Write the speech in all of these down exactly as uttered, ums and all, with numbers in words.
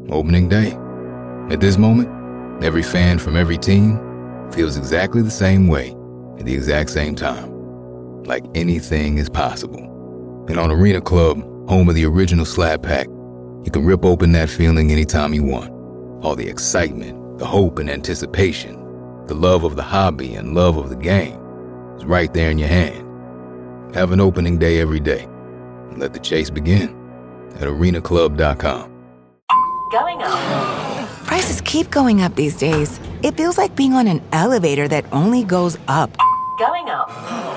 Opening day. At this moment, every fan from every team feels exactly the same way at the exact same time. Like anything is possible. And on Arena Club, home of the original Slap Pack, you can rip open that feeling anytime you want. All the excitement, the hope and anticipation, the love of the hobby and love of the game is right there in your hand. Have an opening day every day. And let the chase begin at arena club dot com. Going up. Prices keep going up these days. It feels like being on an elevator that only goes up. Going up.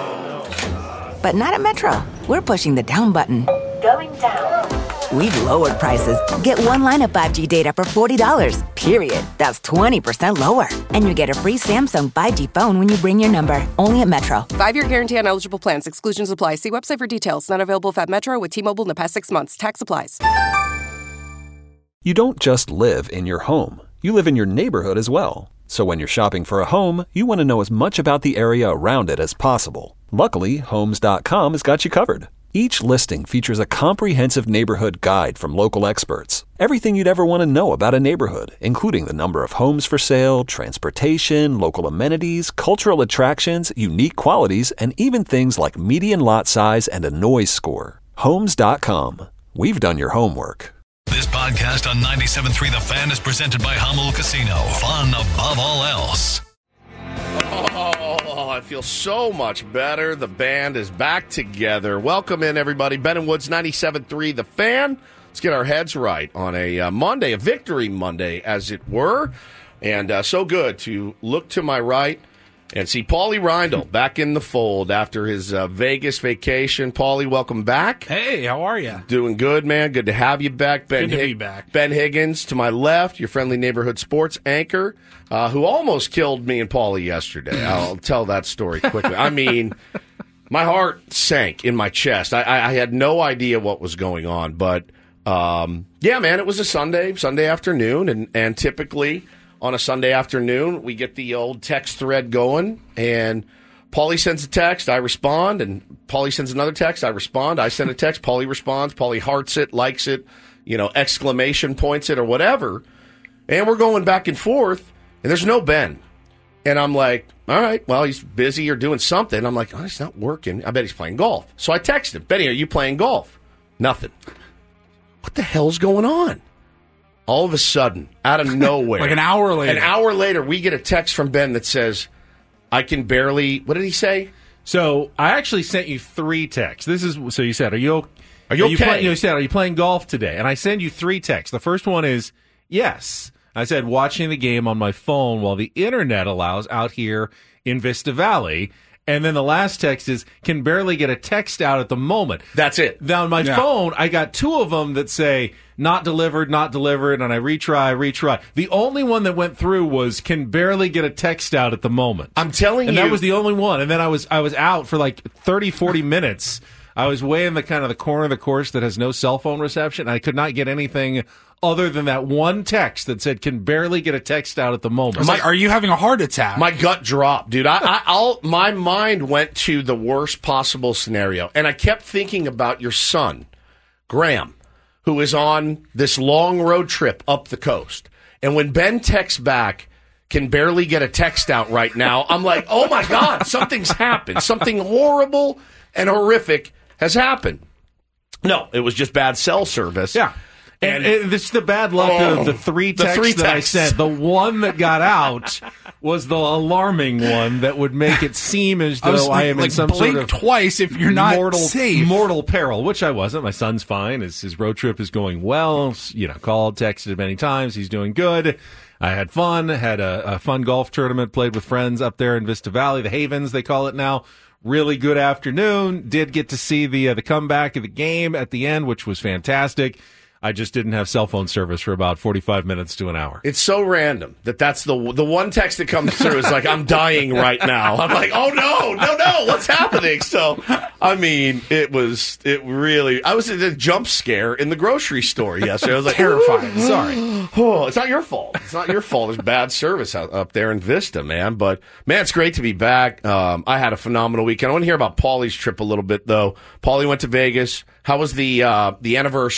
But not at Metro. We're pushing the down button. Going down. We've lowered prices. Get one line of five G data for forty dollars, period. That's twenty percent lower. And you get a free Samsung five G phone when you bring your number. Only at Metro. Five-year guarantee on eligible plans. Exclusions apply. See website for details. Not available at Metro with T-Mobile in the past six months. Tax applies. You don't just live in your home. You live in your neighborhood as well. So when you're shopping for a home, you want to know as much about the area around it as possible. Luckily, Homes dot com has got you covered. Each listing features a comprehensive neighborhood guide from local experts. Everything you'd ever want to know about a neighborhood, including the number of homes for sale, transportation, local amenities, cultural attractions, unique qualities, and even things like median lot size and a noise score. Homes dot com. We've done your homework. This podcast on ninety-seven point three The Fan is presented by Hummel Casino. Fun above all else. Oh, I feel so much better. The band is back together. Welcome in, everybody. Ben and Woods, ninety-seven point three The Fan. Let's get our heads right on a uh, Monday, a victory Monday, as it were. And uh, so good to look to my right and see Paulie Reindl back in the fold after his uh, Vegas vacation. Paulie, welcome back. Hey, how are you? Doing good, man. Good to have you back. Ben Good to Hig- be back. Ben Higgins to my left, your friendly neighborhood sports anchor, uh, who almost killed me and Paulie yesterday. I'll tell that story quickly. I mean, my heart sank in my chest. I, I, I had no idea what was going on, but um, yeah, man, it was a Sunday, Sunday afternoon, and, and typically on a Sunday afternoon, we get the old text thread going, and Paulie sends a text, I respond, and Paulie sends another text, I respond, I send a text, Paulie responds, Paulie hearts it, likes it, you know, exclamation points it, or whatever, and we're going back and forth, and there's no Ben. And I'm like, all right, well, he's busy or doing something. I'm like, oh, he's not working. I bet he's playing golf. So I text him, Benny, are you playing golf? Nothing. What the hell's going on? All of a sudden, out of nowhere. Like an hour later. An hour later, we get a text from Ben that says, I can barely, what did he say? So I actually sent you three texts. This is so you said, are you Are you are you okay? play, you said, are you playing golf today? And I send you three texts. The first one is yes. I said watching the game on my phone while the internet allows out here in Vista Valley. And then the last text is can barely get a text out at the moment. That's it. Now on my Yeah. phone, I got two of them that say not delivered, not delivered, and I retry, retry. The only one that went through was can barely get a text out at the moment. I'm telling and you. that was the only one. And then I was I was out for like thirty, forty minutes. I was way in the kind of the corner of the course that has no cell phone reception. I could not get anything other than that one text that said can barely get a text out at the moment. My, are you having a heart attack? My gut dropped, dude. I, I, I'll, my mind went to the worst possible scenario. And I kept thinking about your son, Graham, who is on this long road trip up the coast. And when Ben texts back, can barely get a text out right now, I'm like, oh my God, something's happened. Something horrible and horrific has happened. No, it was just bad cell service. Yeah. And, and this is the bad luck Oh, of the three the texts three that texts. I sent. The one that got out was the alarming one that would make it seem as I was though I, like- am in like, some sort blink of twice if you're not mortal, safe. mortal peril, which I wasn't. My son's fine. His, his road trip is going well. You know, called, texted many times. He's doing good. I had fun. Had a, a fun golf tournament. Played with friends up there in Vista Valley, the Havens they call it now. Really good afternoon. Did get to see the uh, the comeback of the game at the end, which was fantastic. I just didn't have cell phone service for about forty-five minutes to an hour. It's so random that that's the the one text that comes through is like, I'm dying right now. I'm like, oh no, no, no, what's happening? So, I mean, it was, it really, I was at a jump scare in the grocery store yesterday. I was like, Terrifying. Sorry. Oh, it's not your fault. It's not your fault. There's bad service out, up there in Vista, man. But, man, it's great to be back. Um, I had a phenomenal weekend. I want to hear about Paulie's trip a little bit, though. Paulie went to Vegas. How was the uh, the anniversary?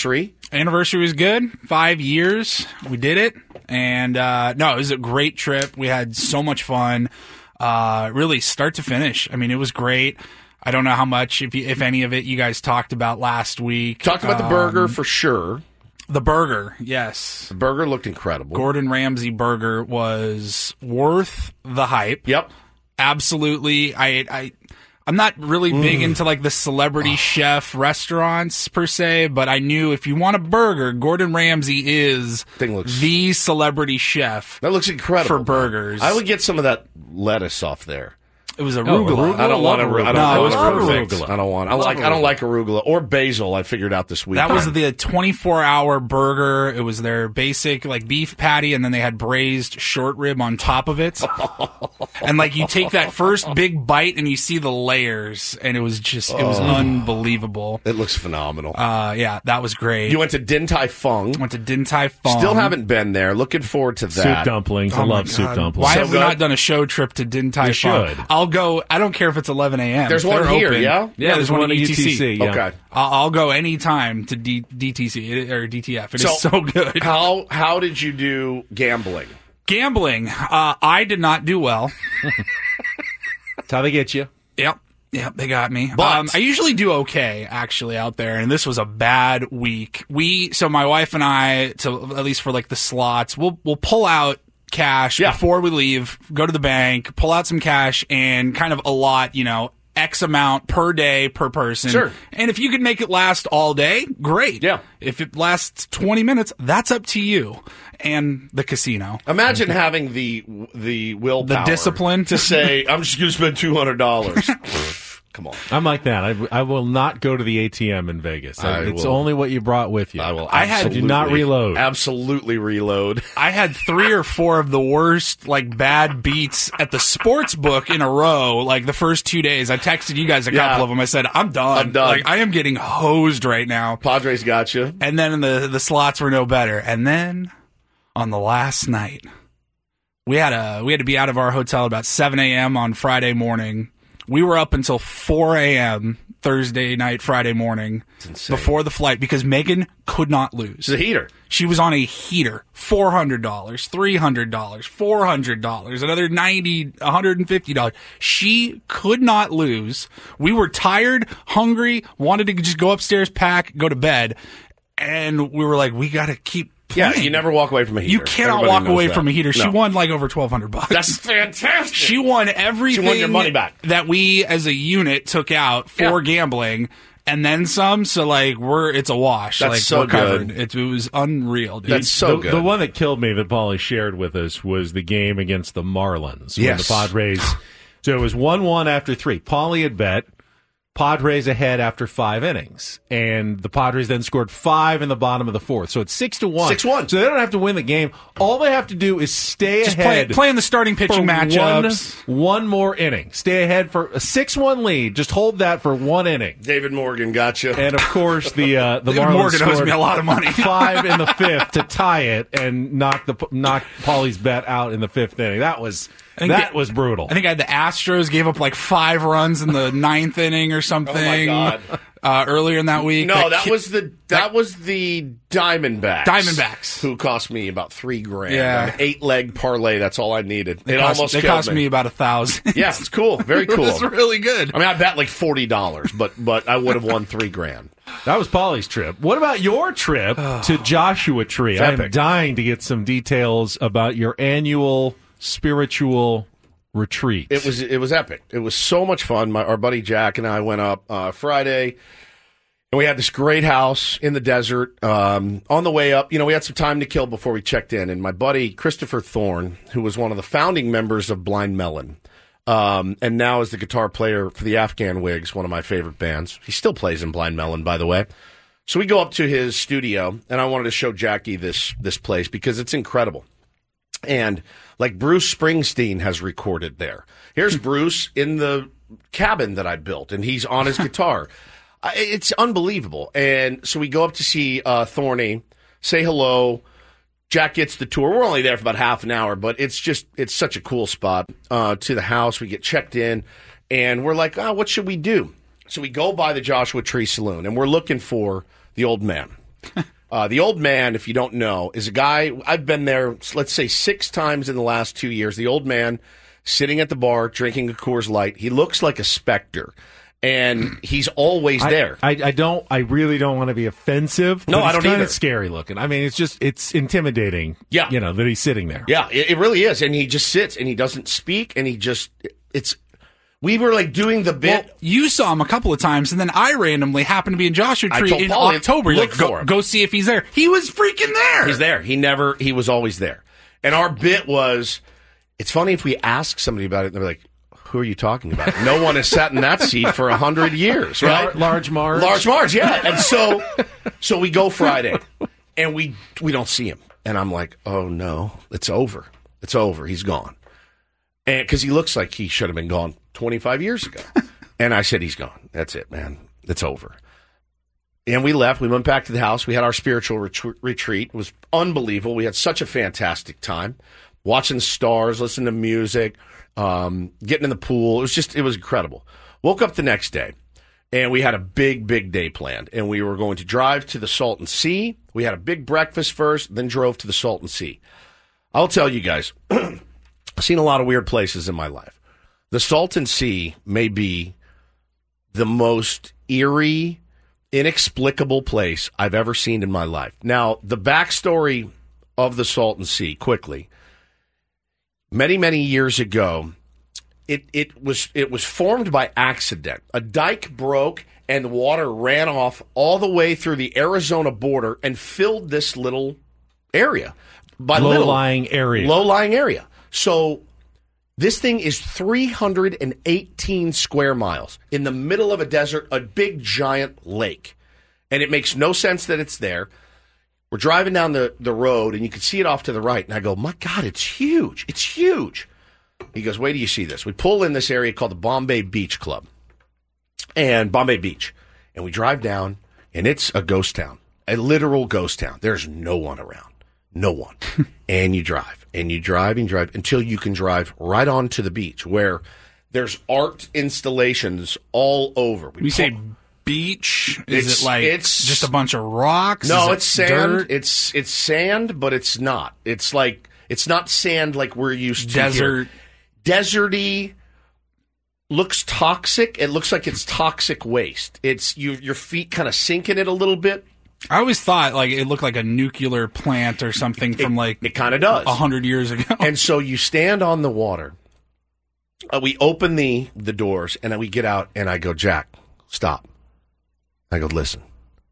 Anniversary was good. Five years. We did it. And, uh, no, it was a great trip. We had so much fun. Uh, really start to finish. I mean, it was great. I don't know how much, if you, if any of it, you guys talked about last week. Talked about um, the burger for sure. The burger, yes. The burger looked incredible. Gordon Ramsay burger was worth the hype. Yep. Absolutely. I, I, I'm not really big Mm. into like the celebrity chef restaurants per se, but I knew if you want a burger, Gordon Ramsay is Thing looks- the celebrity chef. That looks incredible. For burgers. I would get some of that lettuce off there. It was arugula. I don't want arugula. I don't, No, I it don't was love perfect. arugula. I don't want. I like. I don't like arugula or basil. I figured out this week. That was the twenty-four hour burger. It was their basic like beef patty, and then they had braised short rib on top of it. And like you take that first big bite, and you see the layers, and it was just it was Oh. unbelievable. It looks phenomenal. Uh, yeah, that was great. You went to Din Tai Fung. Went to Din Tai Fung. Still haven't been there. Looking forward to that. Soup dumplings. I Oh my love soup God. dumplings. Why So have we good. not done a show trip to Din Tai We Fung? should. I'll go. I don't care if it's eleven a.m. There's If one they're here, open- yeah? Yeah, there's, one at U T C. yeah. Okay. I'll, I'll go anytime to D- DTC or D T F. It is So- so good. How how did you do gambling? Gambling. Uh, I did not do well. That's how they get you. Yep. Yep, they got me. But- um, I usually do okay, actually, out there, and this was a bad week. We, so my wife and I, to at least for like the slots, we'll we'll pull out cash Yeah. before we leave, go to the bank, pull out some cash, and kind of allot, you know, X amount per day per person. Sure. And if you could make it last all day, great. Yeah. If it lasts twenty minutes, that's up to you and the casino. Imagine having the the willpower, The discipline. to say, "I'm just going to spend two hundred dollars." Come on. I'm like that. I, I will not go to the A T M in Vegas. I it's will. only what you brought with you. I will. I had- I do not absolutely- reload. Absolutely reload. I had three or four of the worst, like, bad beats at the sports book in a row, like, the first two days. I texted you guys a Yeah. couple of them. I said, I'm done. I'm done. Like, I am getting hosed right now. Padres got you. And then the, the slots were no better. And then, on the last night, we had a we had to be out of our hotel about seven a.m. on Friday morning. We were up until four a.m. Thursday night, Friday morning before the flight because Megan could not lose. It's a heater. She was on a heater, four hundred dollars, three hundred dollars, four hundred dollars, another ninety dollars, one hundred fifty dollars. She could not lose. We were tired, hungry, wanted to just go upstairs, pack, go to bed. And we were like, we got to keep playing. Yeah, you never walk away from a heater. You cannot Everybody walk knows away that. from a heater. She No. won like over twelve hundred bucks. That's fantastic. She won everything She won your money back. that we as a unit took out for Yeah. gambling. And then some, so like we're it's a wash. That's like so we're covered. good. It, it was unreal, dude. That's so the, good. the one that killed me that Paulie shared with us was the game against the Marlins. When Yes. the Padres. So it was one one after three. Paulie had bet Padres ahead after five innings. And the Padres then scored five in the bottom of the fourth. So it's six to one. Six one. So they don't have to win the game. All they have to do is stay Just play, ahead. playing the starting pitching for matchups. One, one more inning. Stay ahead for a six one lead. Just hold that for one inning. David Morgan got you. And of course, the uh, the David Marlins Morgan owes scored me a lot of money. five in the fifth to tie it and knock the knock Paulie's bet out in the fifth inning. That was I think that the- was brutal. I think I had the Astros gave up like five runs in the ninth inning or something. Oh, my God. Uh, earlier in that week. No, that ki- was the that was the Diamondbacks. Diamondbacks. Who cost me about three grand. Yeah. An eight leg parlay. That's all I needed. They it cost, almost they killed cost me. me. about a thousand. Yeah, it's cool. Very cool. It was really good. I mean, I bet like forty dollars, but but I would have won three grand. That was Paulie's trip. What about your trip to Joshua Tree? It's I'm epic. dying to get some details about your annual spiritual retreat. It was it was epic. It was so much fun. My, our buddy Jack and I went up uh, Friday, and we had this great house in the desert. Um, on the way up, you know, we had some time to kill before we checked in. And my buddy Christopher Thorne, who was one of the founding members of Blind Melon, um, and now is the guitar player for the Afghan Wigs, one of my favorite bands. He still plays in Blind Melon, by the way. So we go up to his studio, and I wanted to show Jackie this this place because it's incredible. And like Bruce Springsteen has recorded there. Here's Bruce in the cabin that I built, and he's on his guitar. I- It's unbelievable. And so we go up to see uh, Thorny, say hello. Jack gets the tour. We're only there for about half an hour, but it's just, it's such a cool spot. Uh, to the house, we get checked in, and we're like, oh, what should we do? So we go by the Joshua Tree Saloon, and we're looking for the old man. Uh, the old man, if you don't know, is a guy, I've been there, let's say, six times in the last two years. The old man sitting at the bar, drinking a Coors Light. He looks like a specter, and he's always there. I, I, I don't, I really don't want to be offensive. No, but I don't it's kind either. of scary looking. I mean, it's just, it's intimidating. Yeah. You know, that he's sitting there. Yeah, it, it really is. And he just sits, and he doesn't speak, and he just, it's, we were like doing the bit. Well, you saw him a couple of times, and then I randomly happened to be in Joshua I Tree told in Paulie, October. You're look like, for go, him. go see if he's there. He was freaking there. He's there. He never, he was always there. And our bit was, it's funny if we ask somebody about it, and they're like, who are you talking about? No one has sat in that seat for a hundred years, right? Large Marge. Large Marge, yeah. And so, so we go Friday, and we we don't see him, and I'm like, oh no, it's over, it's over, he's gone, and because he looks like he should have been gone twenty-five years ago, and I said he's gone. That's it, man. It's over. And we left. We went back to the house. We had our spiritual ret- retreat. It was unbelievable. We had such a fantastic time, watching the stars, listening to music. Um, getting in the pool. It was just, it was incredible. Woke up the next day, and we had a big, big day planned. And we were going to drive to the Salton Sea. We had a big breakfast first, then drove to the Salton Sea. I'll tell you guys, I've seen a lot of weird places in my life. The Salton Sea may be the most eerie, inexplicable place I've ever seen in my life. Now, the backstory of the Salton Sea, quickly. Many, many years ago, it, it was it was formed by accident. A dike broke and the water ran off all the way through the Arizona border and filled this little area. By Low-lying area. Low-lying area. So this thing is three hundred eighteen square miles in the middle of a desert, a big, giant lake. And it makes no sense that it's there. We're driving down the, the road, and you can see it off to the right. And I go, my God, it's huge. It's huge. He goes, wait till you see this. We pull in this area called the Bombay Beach Club. And Bombay Beach. And we drive down, and it's a ghost town. A literal ghost town. There's no one around. No one. And you drive, and you drive, and you drive, until you can drive right onto the beach, where there's art installations all over. We We pull- say beach. Is It's- it like it's- just a bunch of rocks? No, Is it it's sand. dirt? It's it's sand, but it's not. It's like it's not sand like we're used to Desert. here. Deserty. Looks toxic. It looks like it's toxic waste. It's you. Your feet kind of sink in it a little bit. I always thought like it looked like a nuclear plant or something from like It kind of does. a hundred years ago. And so you stand on the water. Uh, we open the the doors, and then we get out, and I go, Jack, stop. I go, listen.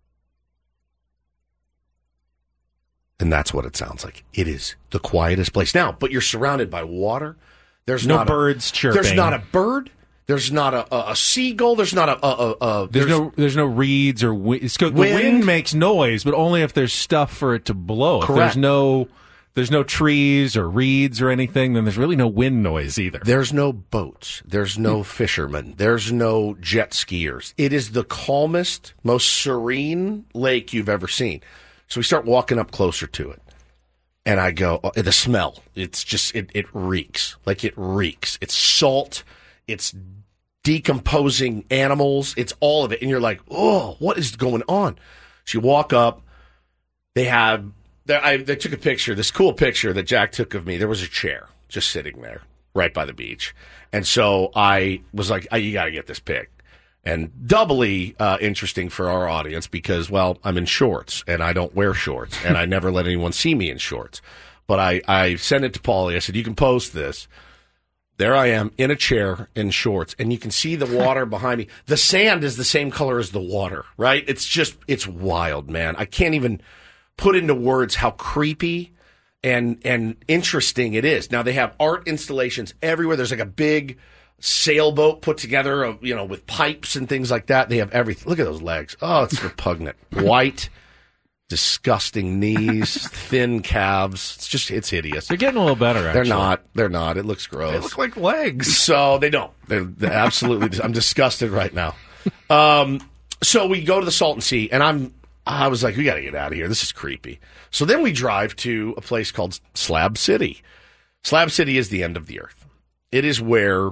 And that's what it sounds like. It is the quietest place. Now, but you're surrounded by water. There's No not birds a, chirping. There's not a bird. There's not a, a, a seagull. There's not a... a, a, a There's, no there's no reeds or wind. It's 'cause the Wind. wind makes noise, but only if there's stuff for it to blow. If Correct. there's no there's no trees or reeds or anything, then there's really no wind noise either. There's no boats. There's no fishermen. There's no jet skiers. It is the calmest, most serene lake you've ever seen. So we start walking up closer to it. And I go, oh, the smell, it's just, it, it reeks. Like it reeks. It's salt. It's decomposing animals. It's all of it. And you're like, oh, what is going on? So you walk up. They have, they, I, they took a picture, this cool picture that Jack took of me. There was a chair just sitting there right by the beach. And so I was like, oh, you got to get this pic. And doubly uh, interesting for our audience because, well, I'm in shorts, and I don't wear shorts, and I never let anyone see me in shorts. But I, I sent it to Paulie. I said, you can post this. There I am in a chair in shorts, and you can see the water behind me. The sand is the same color as the water, right? It's just, it's wild, man. I can't even put into words how creepy and and interesting it is. Now, they have art installations everywhere. There's like a big sailboat put together, of, you know, with pipes and things like that. They have everything. Look at those legs. Oh, it's repugnant. White, disgusting knees, thin calves. It's just, it's hideous. They're getting a little better, actually. They're not. They're not. It looks gross. They look like legs. So they don't. They're, they're absolutely. I'm disgusted right now. Um, so we go to the Salton Sea, and I'm. I was like, we got to get out of here. This is creepy. So then we drive to a place called Slab City. Slab City is the end of the earth. It is where,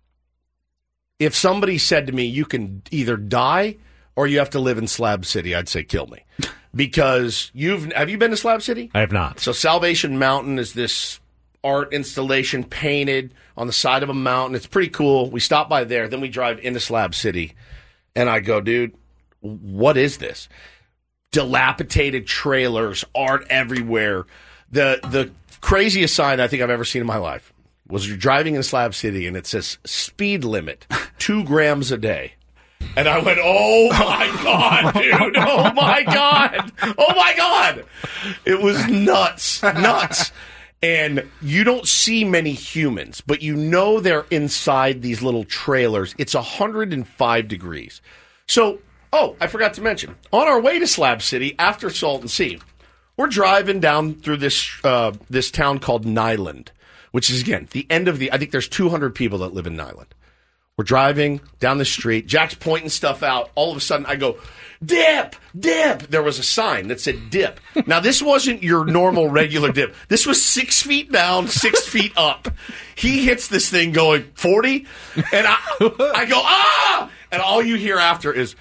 if somebody said to me, you can either die or you have to live in Slab City, I'd say kill me. because you've have you been to Slab City? I have not. So Salvation Mountain is this art installation painted on the side of a mountain. It's pretty cool. We stop by there, then we drive into Slab City, and I go, dude, what is this? Dilapidated trailers, art everywhere. The the craziest sign I think I've ever seen in my life was you're driving in Slab City, and it says speed limit, two grams a day. And I went, oh, my God, dude. Oh, my God. Oh, my God. It was nuts. Nuts. And you don't see many humans, but you know they're inside these little trailers. It's one hundred five degrees. So, oh, I forgot to mention, on our way to Slab City after Salton Sea, we're driving down through this uh, this town called Nyland, which is, again, the end of the, I think there's two hundred people that live in Nyland. We're driving down the street. Jack's pointing stuff out. All of a sudden, I go, dip, dip. There was a sign that said dip. Now, this wasn't your normal, regular dip. This was six feet down, six feet up. He hits this thing going forty, and I, I go, ah! And all you hear after is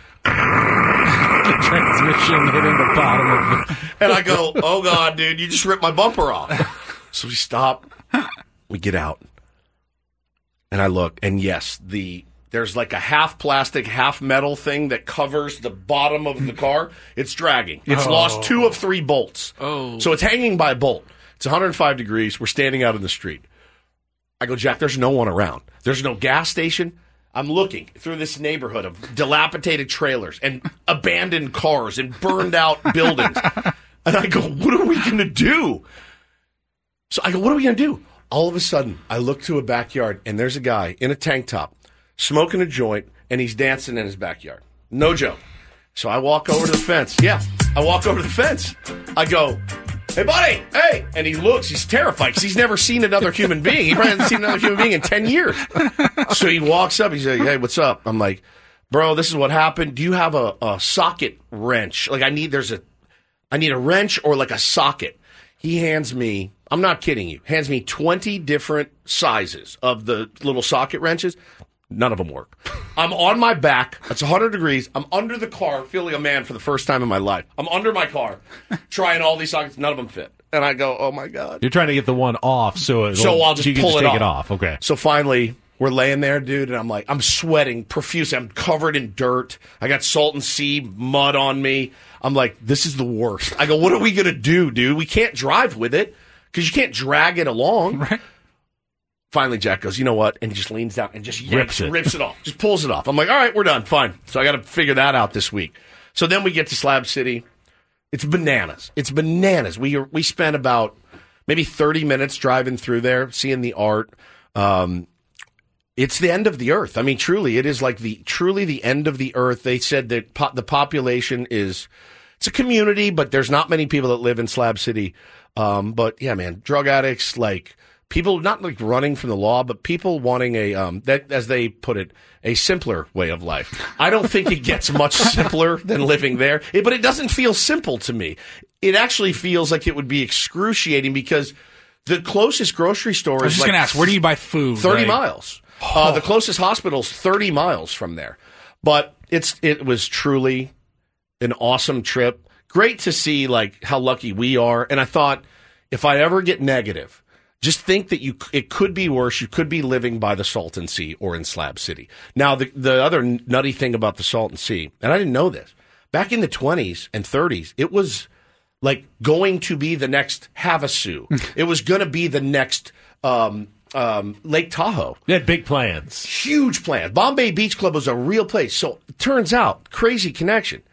the transmission hitting the bottom of the... And I go, oh, God, dude, you just ripped my bumper off. So we stop. We get out. And I look, and yes, the there's like a half plastic, half metal thing that covers the bottom of the car. It's dragging. It's Oh. lost two of three bolts. Oh. So it's hanging by a bolt. It's one hundred five degrees. We're standing out in the street. I go, Jack, there's no one around. There's no gas station. I'm looking through this neighborhood of dilapidated trailers and abandoned cars and burned out buildings. And I go, what are we going to do? So I go, what are we going to do? All of a sudden, I look to a backyard, and there's a guy in a tank top smoking a joint, and he's dancing in his backyard. No joke. So I walk over to the fence. Yeah, I walk over to the fence. I go, hey, buddy, hey. And he looks. He's terrified because he's never seen another human being. He probably hasn't seen another human being in ten years. So he walks up. He's like, hey, what's up? I'm like, bro, this is what happened. Do you have a, a socket wrench? Like, I need, there's a, I need a wrench or like a socket. He hands me, I'm not kidding you, hands me twenty different sizes of the little socket wrenches. None of them work. I'm on my back. It's one hundred degrees. I'm under the car, feeling a man for the first time in my life. I'm under my car, trying all these sockets. None of them fit. And I go, oh, my God. You're trying to get the one off, so it'll, So I'll just you can pull just it take off. it off. Okay. So finally, we're laying there, dude, and I'm like, I'm sweating profusely. I'm covered in dirt. I got Salton Sea mud on me. I'm like, this is the worst. I go, what are we going to do, dude? We can't drive with it because you can't drag it along. Right. Finally, Jack goes, you know what? And he just leans down and just yanks, Rips it. rips it off. Just pulls it off. I'm like, all right, we're done. Fine. So I got to figure that out this week. So then we get to Slab City. It's bananas. It's bananas. We we spent about maybe thirty minutes driving through there, seeing the art. Um, it's the end of the earth. I mean, truly, it is like the truly the end of the earth. They said that po- the population is, it's a community, but there's not many people that live in Slab City. Um, but yeah, man, drug addicts, like people not like running from the law, but people wanting a, um, that, as they put it, a simpler way of life. I don't think it gets much simpler than living there, it, but it doesn't feel simple to me. It actually feels like it would be excruciating because the closest grocery store I was is just like going to ask, where do you buy food? thirty Like- miles. Uh, the closest hospital's thirty miles from there. But it's it was truly an awesome trip. Great to see like how lucky we are. And I thought if I ever get negative, just think that you it could be worse. You could be living by the Salton Sea or in Slab City. Now, the the other nutty thing about the Salton Sea, and I didn't know this, back in the twenties and thirties, it was like going to be the next Havasu. It was going to be the next um, um, Lake Tahoe. They had big plans. Huge plans. Bombay Beach Club was a real place. So it turns out, crazy connection.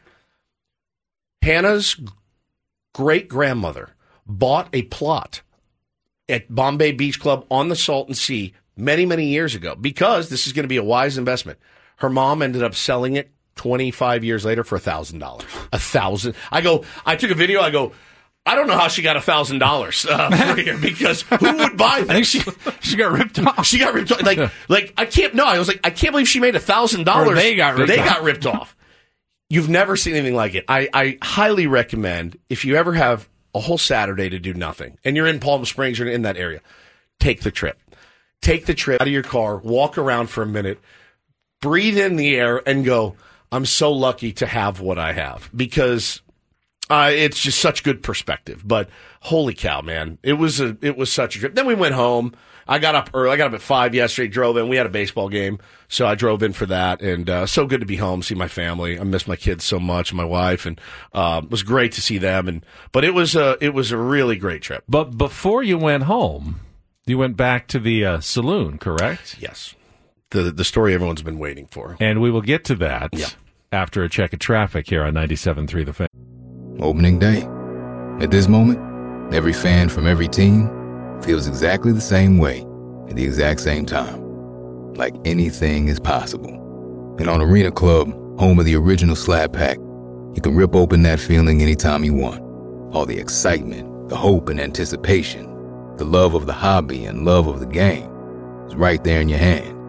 Hannah's great grandmother bought a plot at Bombay Beach Club on the Salton Sea many, many years ago because this is going to be a wise investment. Her mom ended up selling it twenty-five years later for one thousand dollars. A thousand. I go, I took a video. I go, I don't know how she got one thousand dollars uh, for here because who would buy this? I think she she got ripped off. She got ripped off. Like, like I can't, no, I was like, I can't believe she made one thousand dollars. Or they got ripped They off. got ripped off. You've never seen anything like it. I, I highly recommend if you ever have a whole Saturday to do nothing and you're in Palm Springs or in that area, take the trip. Take the trip out of your car, walk around for a minute, breathe in the air and go, I'm so lucky to have what I have because Uh, it's just such good perspective. But holy cow, man, it was a it was such a trip. Then we went home. I got up early. I got up at five yesterday. Drove in. We had a baseball game, so I drove in for that. And uh, so good to be home, see my family. I miss my kids so much, my wife, and uh, it was great to see them. And but it was a it was a really great trip. But before you went home, you went back to the uh, saloon, correct? Yes, the the story everyone's been waiting for. And we will get to that yeah. after a check of traffic here on ninety-seven point three The Fan. Opening day. At this moment, every fan from every team feels exactly the same way at the exact same time. Like anything is possible. And on Arena Club, home of the original Slab Pack, you can rip open that feeling anytime you want. All the excitement, the hope and anticipation, the love of the hobby and love of the game is right there in your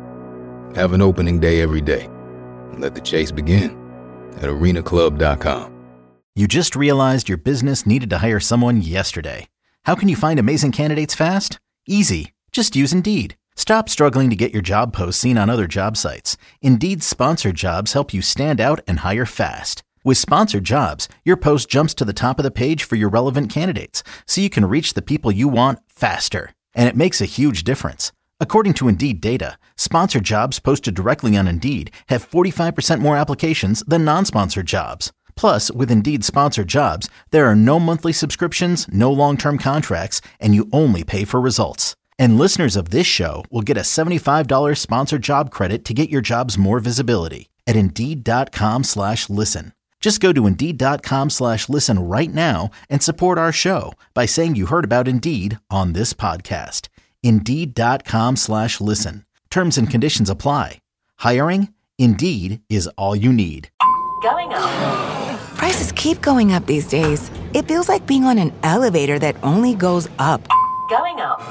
hand. Have an opening day every day. And let the chase begin at arena club dot com. You just realized your business needed to hire someone yesterday. How can you find amazing candidates fast? Easy. Just use Indeed. Stop struggling to get your job posts seen on other job sites. Indeed's sponsored jobs help you stand out and hire fast. With sponsored jobs, your post jumps to the top of the page for your relevant candidates, so you can reach the people you want faster. And it makes a huge difference. According to Indeed data, sponsored jobs posted directly on Indeed have forty-five percent more applications than non-sponsored jobs. Plus, with Indeed sponsored jobs, there are no monthly subscriptions, no long-term contracts, and you only pay for results. And listeners of this show will get a seventy-five dollars sponsored job credit to get your jobs more visibility at Indeed.com slash listen. Just go to Indeed.com slash listen right now and support our show by saying you heard about Indeed on this podcast. Indeed.com slash listen. Terms and conditions apply. Hiring? Indeed is all you need. Going up. Prices keep going up these days. It feels like being on an elevator that only goes up. Going up.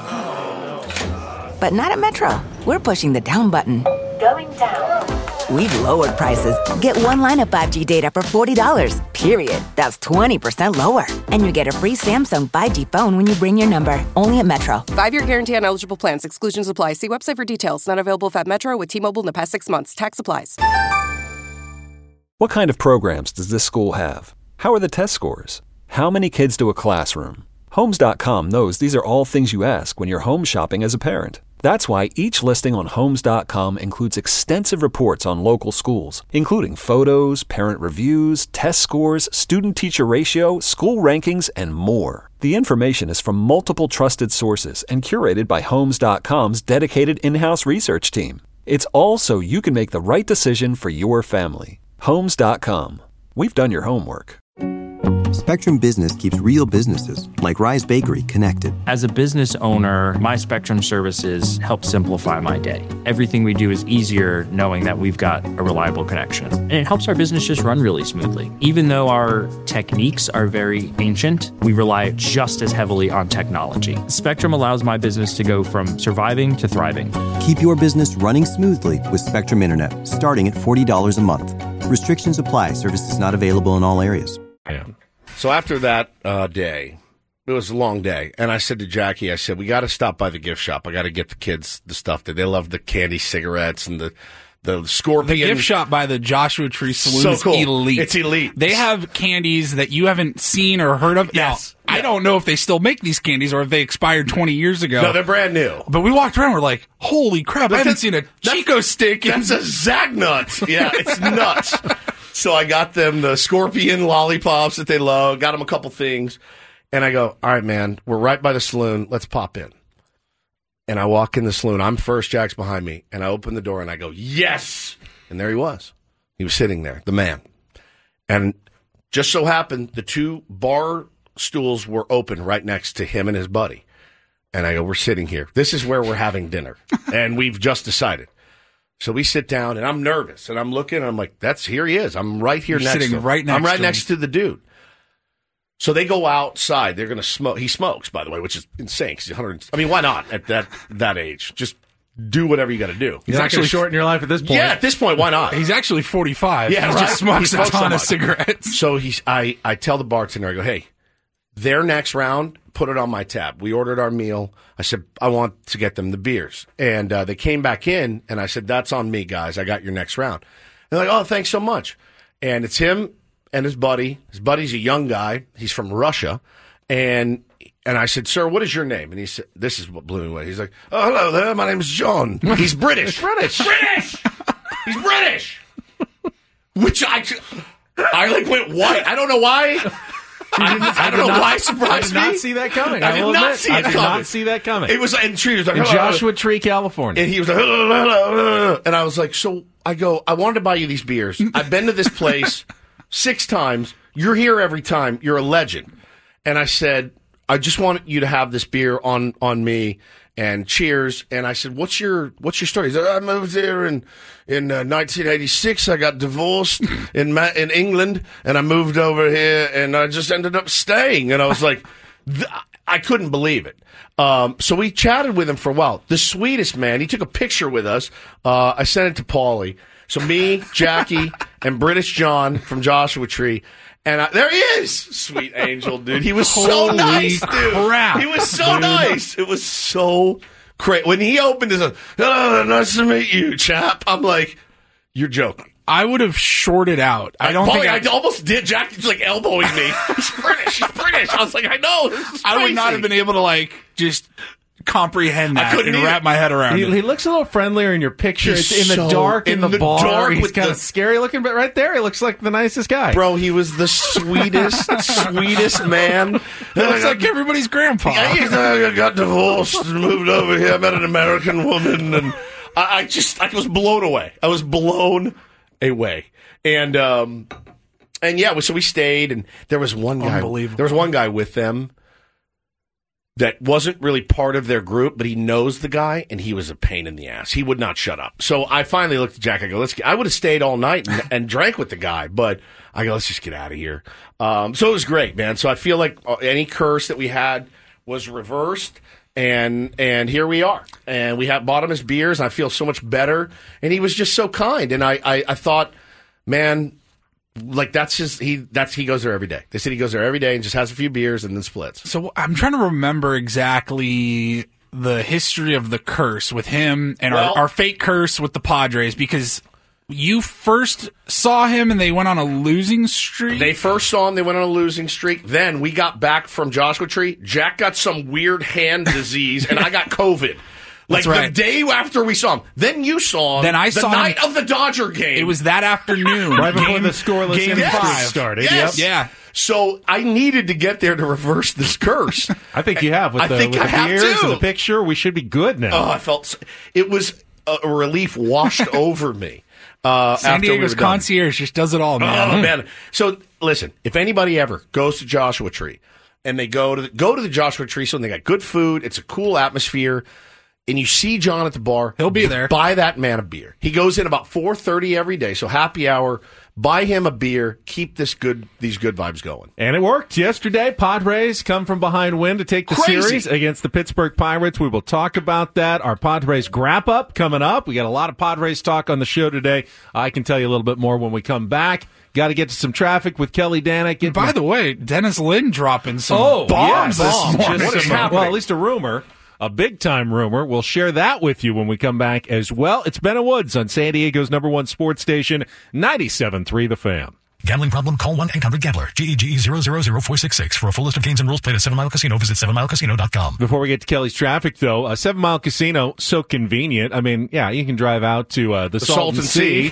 But not at Metro. We're pushing the down button. Going down. We've lowered prices. Get one line of five G data for forty dollars, period. That's twenty percent lower. And you get a free Samsung five G phone when you bring your number. Only at Metro. Five-year guarantee on eligible plans. Exclusions apply. See website for details. Not available if at Metro with T-Mobile in the past six months. Tax applies. What kind of programs does this school have? How are the test scores? How many kids do a classroom? Homes dot com knows these are all things you ask when you're home shopping as a parent. That's why each listing on Homes dot com includes extensive reports on local schools, including photos, parent reviews, test scores, student-teacher ratio, school rankings, and more. The information is from multiple trusted sources and curated by Homes dot com's dedicated in-house research team. It's all so you can make the right decision for your family. Homes dot com. We've done your homework. Spectrum Business keeps real businesses, like Rise Bakery, connected. As a business owner, my Spectrum services help simplify my day. Everything we do is easier knowing that we've got a reliable connection. And it helps our business just run really smoothly. Even though our techniques are very ancient, we rely just as heavily on technology. Spectrum allows my business to go from surviving to thriving. Keep your business running smoothly with Spectrum Internet, starting at forty dollars a month. Restrictions apply. Services not available in all areas. Yeah. So after that uh, day, it was a long day, and I said to Jackie, I said, we got to stop by the gift shop. I got to get the kids the stuff that they love, the candy cigarettes and the the scorpion. The gift shop by the Joshua Tree Saloon so is cool. elite. It's elite. They have candies that you haven't seen or heard of. Yes. Now, yeah. I don't know if they still make these candies or if they expired twenty years ago. No, they're brand new. But we walked around, we're like, holy crap, I haven't seen a Chico stick. In- that's a Zagnut. Yeah, it's nuts. So I got them the scorpion lollipops that they love, got them a couple things, and I go, all right, man, we're right by the saloon. Let's pop in. And I walk in the saloon. I'm first, Jack's behind me, and I open the door, and I go, yes! And there he was. He was sitting there, the man. And just so happened, the two bar stools were open right next to him and his buddy. And I go, we're sitting here. This is where we're having dinner, and we've just decided. So we sit down, and I'm nervous, and I'm looking, and I'm like, "That's here he is. I'm right here You're next sitting to him. right next I'm right to next him. to the dude." So they go outside. They're going to smoke. He smokes, by the way, which is insane. 'Cause he's one hundred. I mean, why not at that that age? Just do whatever you got to do. He's actually shorten your life at this point. Yeah, at this point, why not? He's actually forty-five. Yeah, he right? just smokes He a smokes ton so of much. cigarettes. So he's. I I tell the bartender, I go, "Hey, their next round, put it on my tab." We ordered our meal. I said, I want to get them the beers. And uh, they came back in, and I said, that's on me, guys. I got your next round. They're like, oh, thanks so much. And it's him, and his buddy. His buddy's a young guy. He's from Russia. And and I said, sir, what is your name? And he said, this is what blew me away. He's like, oh, hello there. My name's John. He's British. British. British. He's British. Which I, I like went white. I don't know why. I, I don't know not, why it surprised I did not me. see that coming. I I did will not admit, see it I did coming. not see that coming. It was, and Tree was like, in hello, Joshua Tree, California. and he was like, hello, hello, hello. And I was like, so I go, I wanted to buy you these beers. I've been to this place six times. You're here every time. You're a legend. And I said, I just want you to have this beer on on me. And cheers. And I said, "What's your What's your story?" He said, "I moved here in in uh, nineteen eighty-six. I got divorced in Ma- in England, and I moved over here, and I just ended up staying." And I was like, th- I couldn't believe it. Um, so we chatted with him for a while. The sweetest man. He took a picture with us. Uh, I sent it to Paulie. So me, Jackie, and British John from Joshua Tree. And I, there he is, sweet angel, dude. He was so Holy nice, dude. crap, He was so dude. nice. It was so great. When he opened his, hello, nice to meet you, chap. I'm like, you're joking. I would have shorted out. I don't Paulie, think I, I almost did. Jackie's like elbowing me. He's British. He's British. I was like, I know. This is I would not crazy. have been able to like just comprehend I that couldn't and either. wrap my head around He, it. he looks a little friendlier in your picture. He's It's in the so- dark in, in the, the bar. dark He's with kind the- of scary looking, but right there he looks like the nicest guy. Bro, he was the sweetest, sweetest man. Looks like everybody's grandpa. I got divorced and moved over here. I met an American woman, and I, I just I was blown away. I was blown away, and um, and yeah, so we stayed, and there was one guy. Unbelievable. There was one guy with them that wasn't really part of their group, but he knows the guy, and he was a pain in the ass. He would not shut up. So I finally looked at Jack. I go, let's get, I would have stayed all night and, and drank with the guy, but I go, let's just get out of here. Um, so it was great, man. So I feel like any curse that we had was reversed, and and here we are. And we have bought him his beers, and I feel so much better. And he was just so kind. And I, I, I thought, man, like that's his he that's he goes there every day. They said he goes there every day and just has a few beers and then splits. So I'm trying to remember exactly the history of the curse with him and Well- our, our fake curse with the Padres, because you first saw him and they went on a losing streak. They first saw him, they went on a losing streak. Then we got back from Joshua Tree. Jack got some weird hand disease, and I got COVID. Like That's right. the day after we saw him. Then you saw him. Then I the saw him- night of the Dodger game. It was that afternoon, Right before game, the scoreless game inning five streak started. Yes. Yep. Yeah. So I needed to get there to reverse this curse. I think you have with I the, think with I the have beers to. and the picture. We should be good now. Oh, I felt so, it was a, a relief washed over me. Uh, San after we Diego's were done. concierge just does it all, man. Oh man! So listen, if anybody ever goes to Joshua Tree and they go to the, go to the Joshua Tree, so they got good food, it's a cool atmosphere, and you see John at the bar, He'll be there. Buy that man a beer. He goes in about four thirty every day, so happy hour. Buy him a beer. Keep this good these good vibes going. And it worked yesterday. Padres come from behind win to take the Crazy. series against the Pittsburgh Pirates. We will talk about that. Our Padres wrap up coming up. We got a lot of Padres talk on the show today. I can tell you a little bit more when we come back. Got to get to some traffic with Kelly Danick. And by the way, Dennis Lynn dropping some oh, bombs yeah, this bombs. morning. Just What is some, happening? well, at least a rumor. A big-time rumor. We'll share that with you when we come back as well. It's Ben and Woods on San Diego's number one sports station, ninety-seven point three The Fan. Gambling problem? Call one eight hundred gambler. G E G E zero zero zero four six six. For a full list of games and rules, play at Seven Mile Casino. Visit seven mile casino dot com. Before we get to Kelly's traffic, though, uh, Seven Mile Casino, so convenient. I mean, yeah, you can drive out to uh, the, The Salton, Salton Sea. Sea.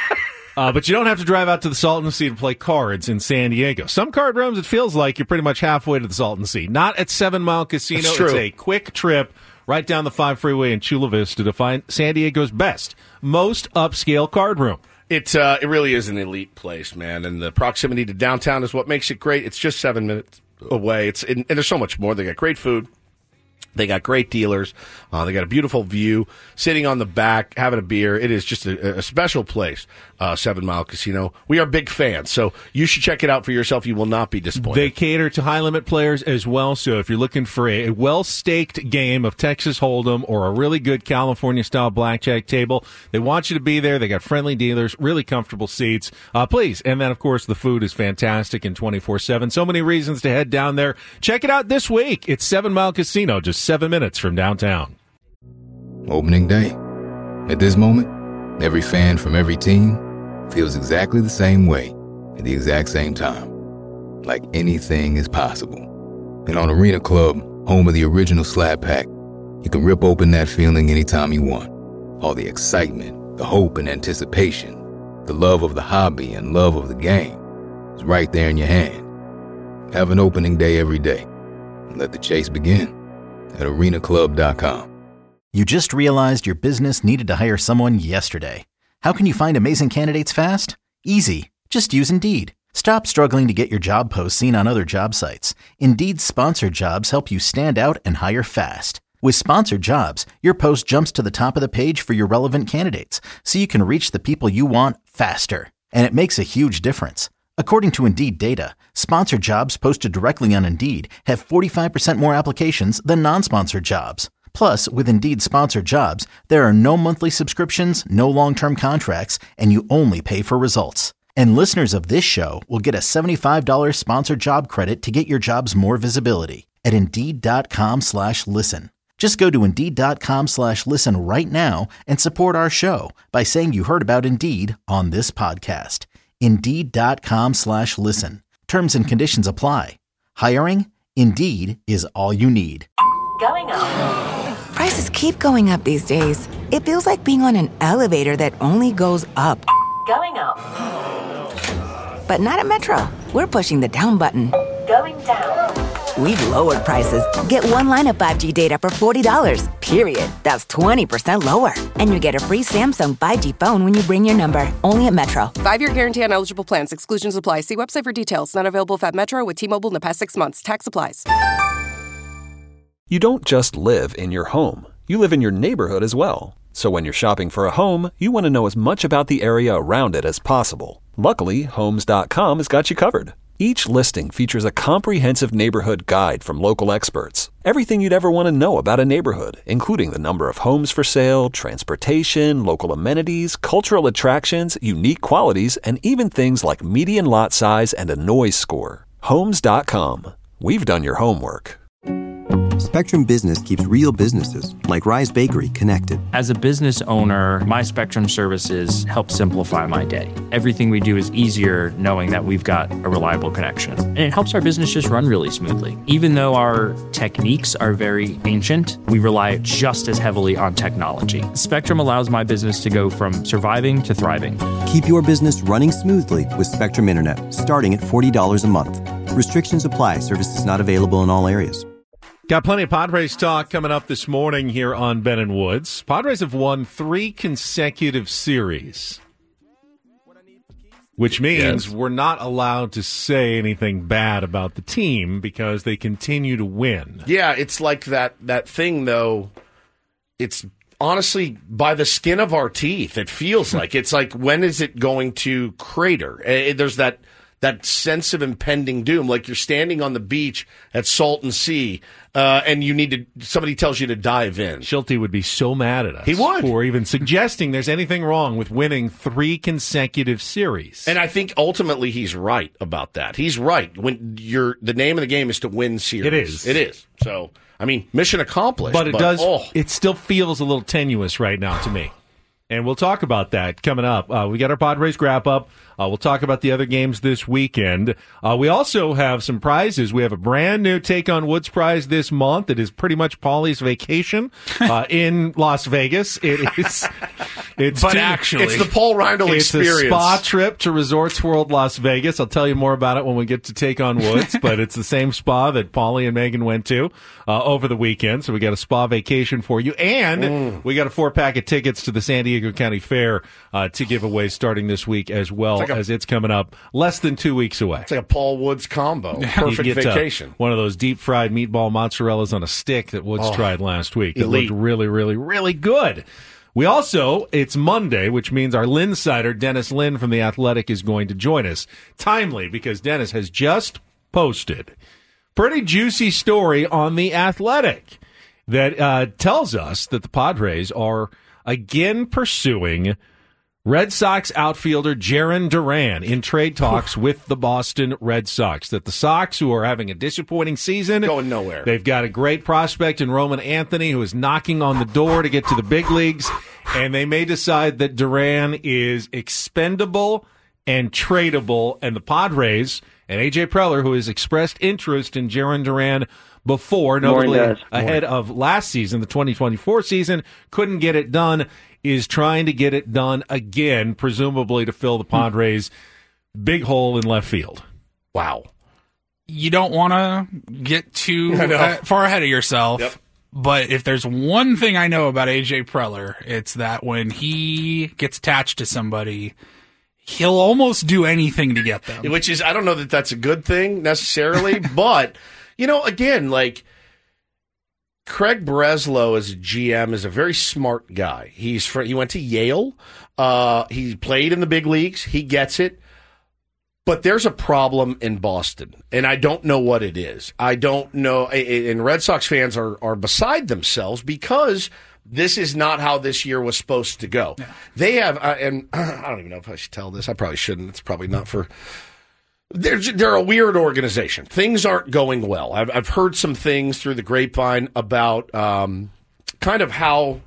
Uh, but you don't have to drive out to the Salton Sea to play cards in San Diego. Some card rooms, it feels like you're pretty much halfway to the Salton Sea. Not at Seven Mile Casino. That's true. It's a quick trip right down the five freeway in Chula Vista to find San Diego's best, most upscale card room. It uh, it really is an elite place, man, and the proximity to downtown is what makes it great. It's just seven minutes away. It's and, and there's so much more. They got great food. They got great dealers. Uh, they got a beautiful view. Sitting on the back, having a beer. It is just a, a special place, uh, Seven Mile Casino. We are big fans, so you should check it out for yourself. You will not be disappointed. They cater to high-limit players as well, so if you're looking for a, a well-staked game of Texas Hold'em or a really good California-style blackjack table, they want you to be there. They got friendly dealers, really comfortable seats. Uh, please. And then, of course, the food is fantastic and twenty-four seven. So many reasons to head down there. Check it out this week. It's Seven Mile Casino, just seven minutes from downtown. Opening day. At this moment, every fan from every team feels exactly the same way. at the exact same time. Like anything is possible. And on Arena Club, home of the original Slap Pack, you can rip open that feeling anytime you want. All the excitement, the hope and anticipation, the love of the hobby and love of the game is right there in your hand. Have an opening day every day. And let the chase begin at arena club dot com. You just realized your business needed to hire someone yesterday. How can you find amazing candidates fast? Easy. Just use Indeed. Stop struggling to get your job posts seen on other job sites. Indeed's sponsored jobs help you stand out and hire fast. With sponsored jobs, your post jumps to the top of the page for your relevant candidates, so you can reach the people you want faster. And it makes a huge difference. According to Indeed data, sponsored jobs posted directly on Indeed have forty-five percent more applications than non-sponsored jobs. Plus, with Indeed sponsored jobs, there are no monthly subscriptions, no long-term contracts, and you only pay for results. And listeners of this show will get a seventy-five dollars sponsored job credit to get your jobs more visibility at Indeed.com slash listen. Just go to Indeed.com slash listen right now and support our show by saying you heard about Indeed on this podcast. Indeed.com slash listen. Terms and conditions apply. Hiring? Indeed is all you need. Going up. Prices keep going up these days. It feels like being on an elevator that only goes up. Going up. But not at Metro. We're pushing the down button. Going down. We've lowered prices. Get one line of five G data for forty dollars, period. That's twenty percent lower. And you get a free Samsung five G phone when you bring your number. Only at Metro. Five-year guarantee on eligible plans. Exclusions apply. See website for details. Not available if at Metro with T-Mobile in the past six months. Tax applies. You don't just live in your home. You live in your neighborhood as well. So when you're shopping for a home, you want to know as much about the area around it as possible. Luckily, homes dot com has got you covered. Each listing features a comprehensive neighborhood guide from local experts. Everything you'd ever want to know about a neighborhood, including the number of homes for sale, transportation, local amenities, cultural attractions, unique qualities, and even things like median lot size and a noise score. homes dot com. We've done your homework. Spectrum Business keeps real businesses, like Rise Bakery, connected. As a business owner, my Spectrum services help simplify my day. Everything we do is easier knowing that we've got a reliable connection. And it helps our business just run really smoothly. Even though our techniques are very ancient, we rely just as heavily on technology. Spectrum allows my business to go from surviving to thriving. Keep your business running smoothly with Spectrum Internet, starting at forty dollars a month. Restrictions apply. Services not available in all areas. Got plenty of Padres talk coming up this morning here on Ben and Woods. Padres have won three consecutive series, which means yes. we're not allowed to say anything bad about the team because they continue to win. Yeah, it's like that, that thing, though. It's honestly by the skin of our teeth. It feels like. It's like, when is it going to crater? There's that... that sense of impending doom, like you're standing on the beach at Salton Sea, uh, and you need to, somebody tells you to dive in. Schulte would be so mad at us. He would. For even suggesting there's anything wrong with winning three consecutive series. And I think ultimately he's right about that. He's right. When you're, the name of the game is to win series. It is. It is. So, I mean, mission accomplished. But it but, does, oh. it still feels a little tenuous right now to me. And we'll talk about that coming up. Uh, we got our Padres wrap up. Uh, we'll talk about the other games this weekend. Uh, we also have some prizes. We have a brand new Take on Woods prize this month. It is pretty much Paulie's vacation uh, in Las Vegas. It is. It's but to, actually, it's the Paul Reindl it's experience. It's a spa trip to Resorts World Las Vegas. I'll tell you more about it when we get to Take on Woods. But it's the same spa that Paulie and Megan went to uh, over the weekend. So we got a spa vacation for you, and mm. we got a four pack of tickets to the San Diego County Fair uh, to give away starting this week as well. Like a, as it's coming up less than two weeks away. It's like a Paul Woods combo. Perfect you get, vacation. Uh, one of those deep fried meatball mozzarellas on a stick that Woods oh, tried last week. Elite. It looked really, really, really good. We also, it's Monday, which means our Linsider, Dennis Lin from The Athletic, is going to join us. Timely, because Dennis has just posted pretty juicy story on The Athletic that uh, tells us that the Padres are again pursuing Red Sox outfielder Jarren Duran in trade talks with the Boston Red Sox. That the Sox, who are having a disappointing season, going nowhere. They've got a great prospect in Roman Anthony who is knocking on the door to get to the big leagues, and they may decide that Duran is expendable and tradable. And the Padres and A J Preller, who has expressed interest in Jarren Duran before, notably Morning, ahead of last season, the twenty twenty-four season, couldn't get it done, is trying to get it done again, presumably to fill the Padres' big hole in left field. Wow. You don't want to get too uh, far ahead of yourself. Yep. But if there's one thing I know about A J Preller, it's that when he gets attached to somebody, he'll almost do anything to get them. Which is, I don't know that that's a good thing necessarily, but, you know, again, like, Craig Breslow as a G M is a very smart guy. He's fr- He went to Yale. Uh, he played in the big leagues. He gets it. But there's a problem in Boston, and I don't know what it is. I don't know, and Red Sox fans are, are beside themselves because this is not how this year was supposed to go. Yeah. They have, uh, and I don't even know if I should tell this. I probably shouldn't. It's probably not for. They're they're a weird organization. Things aren't going well. I've I've heard some things through the grapevine about um, kind of how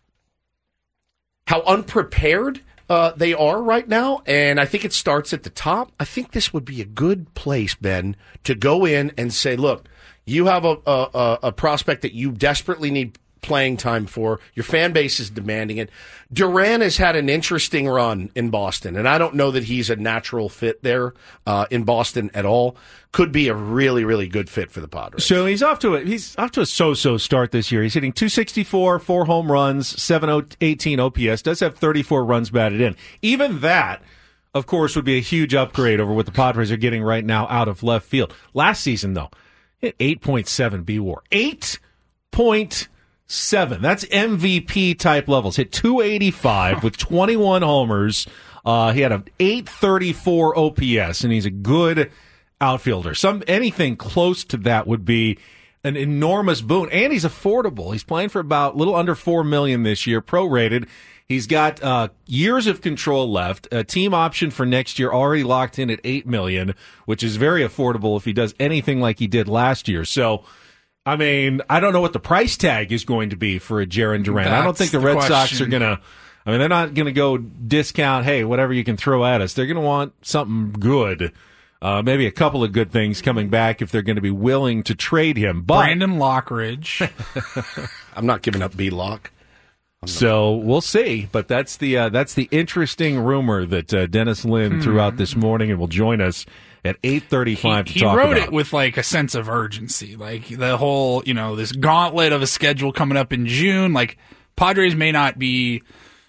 how unprepared Uh, they are right now, and I think it starts at the top. I think this would be a good place, Ben, to go in and say, look, you have a, a, a prospect that you desperately need playing time for. Your fan base is demanding it. Duran has had an interesting run in Boston, and I don't know that he's a natural fit there uh, in Boston at all. Could be a really, really good fit for the Padres. So he's off to a he's off to a so-so start this year. He's hitting two sixty-four, four home runs, seven eighteen O P S. Does have thirty-four runs batted in. Even that, of course, would be a huge upgrade over what the Padres are getting right now out of left field. Last season, though, hit eight point seven B W A R. eight point seven. That's M V P type levels. Hit two eighty-five with twenty-one homers. Uh, he had an eight thirty-four O P S, and he's a good outfielder. Some anything close to that would be an enormous boon, and he's affordable. He's playing for about a little under four million dollars this year, prorated. He's got uh, years of control left. A team option for next year already locked in at eight million dollars, which is very affordable if he does anything like he did last year. So, I mean, I don't know what the price tag is going to be for a Jarren Duran. That's I don't think the, the Red question. Sox are going to, I mean, they're not going to go discount, hey, whatever you can throw at us. They're going to want something good. Uh, maybe a couple of good things coming back if they're going to be willing to trade him. But Brandon Lockridge. I'm not giving up B-Lock. So we'll see, but that's the uh, that's the interesting rumor that uh, Dennis Lin hmm. threw out this morning, and will join us at eight thirty-five to he talk about. He wrote about. it with like a sense of urgency, like the whole, you know, this gauntlet of a schedule coming up in June. Like, Padres may not be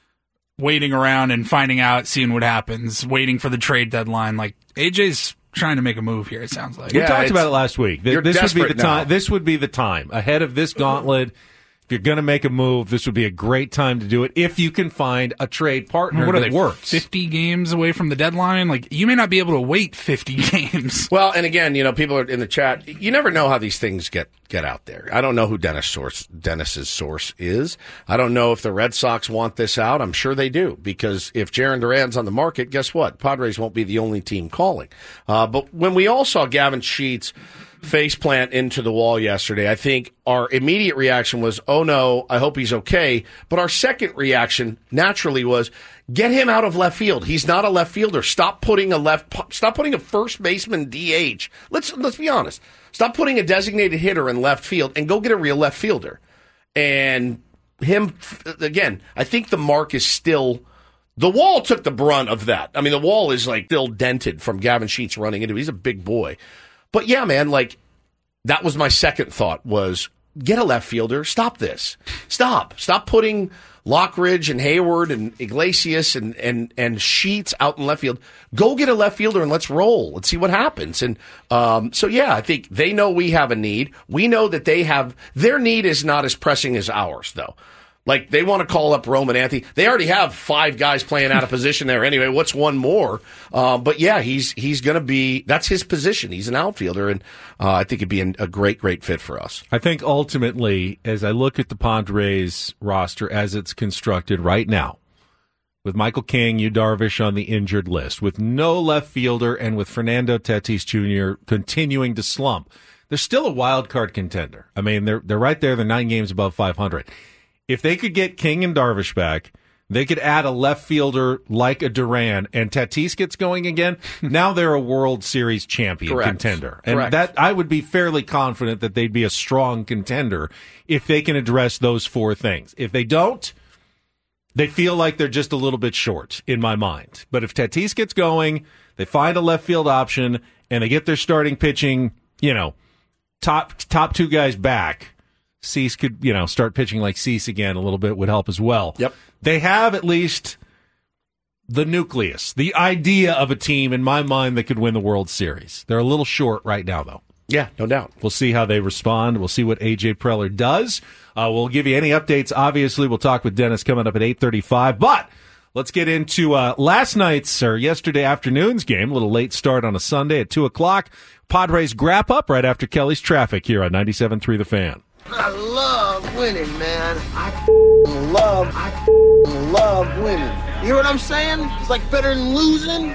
waiting around and finding out, seeing what happens, waiting for the trade deadline. Like, A J's trying to make a move here, it sounds like. We yeah, talked about it last week. You're this would be the now. time. This would be the time ahead of this gauntlet. If you're going to make a move, this would be a great time to do it if you can find a trade partner what are that they, works. fifty games away from the deadline? Like, you may not be able to wait fifty games. Well, and again, you know, people are in the chat. You never know how these things get, get out there. I don't know who Dennis source, Dennis's source is. I don't know if the Red Sox want this out. I'm sure they do, because if Jarren Duran's on the market, guess what? Padres won't be the only team calling. Uh, but when we all saw Gavin Sheets faceplant into the wall yesterday, I think our immediate reaction was, oh no, I hope he's okay. But our second reaction naturally was, get him out of left field. He's not a left fielder. Stop putting a left, stop putting a first baseman D H. Let's, let's be honest. Stop putting a designated hitter in left field and go get a real left fielder. And him, again, I think the mark is still, the wall took the brunt of that. I mean, the wall is like still dented from Gavin Sheets running into it. He's a big boy. But yeah, man, like, that was my second thought, was get a left fielder. Stop this. Stop. Stop putting Lockridge and Hayward and Iglesias and, and, and Sheets out in left field. Go get a left fielder and let's roll. Let's see what happens. And um, so, yeah, I think they know we have a need. We know that they have, their need is not as pressing as ours, though. Like, they want to call up Roman Anthony. They already have five guys playing out of position there anyway. What's one more? Uh, but, yeah, he's he's going to be – that's his position. He's an outfielder, and uh, I think it'd be an, a great, great fit for us. I think ultimately, as I look at the Padres roster as it's constructed right now, with Michael King, Yu Darvish on the injured list, with no left fielder, and with Fernando Tatis Junior continuing to slump, they're still a wild card contender. I mean, they're they're right there. They're nine games above five hundred. If they could get King and Darvish back, They could add a left fielder like a Duran, and Tatis gets going again. Now they're a World Series champion Correct. contender. And Correct. that I would be fairly confident that they'd be a strong contender if they can address those four things. If they don't, they feel like they're just a little bit short in my mind. But if Tatis gets going, they find a left field option, and they get their starting pitching, you know, top top two guys back, Cease could, you know, start pitching like Cease again a little bit would help as well. Yep. They have at least the nucleus, the idea of a team in my mind that could win the World Series. They're a little short right now, though. Yeah, no doubt. We'll see how they respond. We'll see what A J Preller does. Uh, we'll give you any updates. Obviously, we'll talk with Dennis coming up at eight thirty-five. But let's get into uh, last night's or yesterday afternoon's game. A little late start on a Sunday at two o'clock. Padres wrap up right after Kelly's traffic here on ninety-seven point three The Fan. I love winning, man. I f***ing love, I f***ing love winning. You hear what I'm saying? It's like better than losing.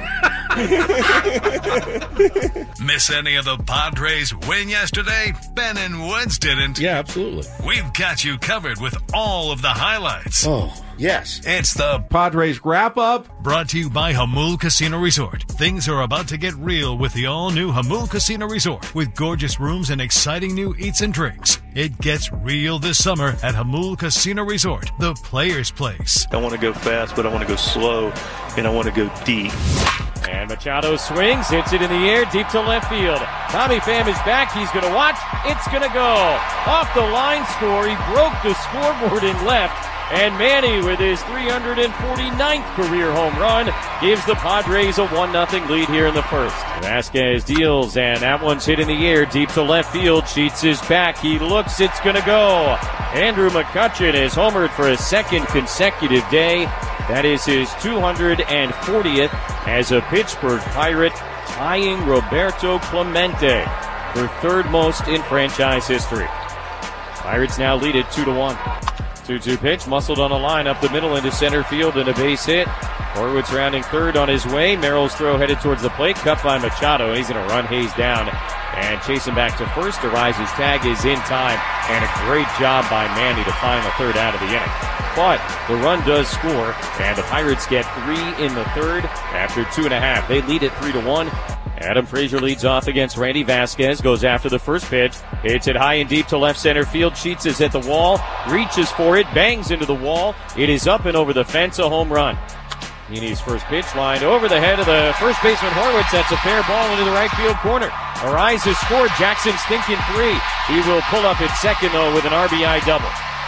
Miss any of the Padres win yesterday? Ben and Woods didn't. Yeah, absolutely. We've got you covered with all of the highlights. Oh, yes. It's the Padres wrap up. Brought to you by Hamul Casino Resort. Things are about to get real with the all-new Hamul Casino Resort with gorgeous rooms and exciting new eats and drinks. It gets real this summer at Hamul Casino Resort, the player's place. I want to go fast, but I want to go slow, and I want to go deep. And Machado swings, hits it in the air, deep to left field. Tommy Pham is back. He's going to watch. It's going to go. Off the line score. He broke the scoreboard in left. And Manny, with his three hundred forty-ninth career home run, gives the Padres a one nothing lead here in the first. Vasquez deals, and that one's hit in the air, deep to left field. Sheets is back. He looks. It's going to go. Andrew McCutchen is homered for a second consecutive day. That is his two hundred fortieth as a Pittsburgh Pirate, tying Roberto Clemente for third most in franchise history. Pirates now lead it two to one. two two pitch, muscled on a line up the middle into center field and a base hit. Horwitz rounding third on his way. Merrill's throw headed towards the plate, cut by Machado, and he's going to run Hayes down and chase him back to first. Ariza's tag is in time, and a great job by Manny to find the third out of the inning. But the run does score, and the Pirates get three in the third after two and a half. They lead it three to one. Adam Frazier leads off against Randy Vasquez, goes after the first pitch, hits it high and deep to left center field. Sheets is at the wall, reaches for it, bangs into the wall. It is up and over the fence, a home run. Heaney's first pitch lined over the head of the first baseman Horwitz. That's a fair ball into the right field corner. Ariza scored. Jackson's thinking three. He will pull up at second, though, with an R B I double.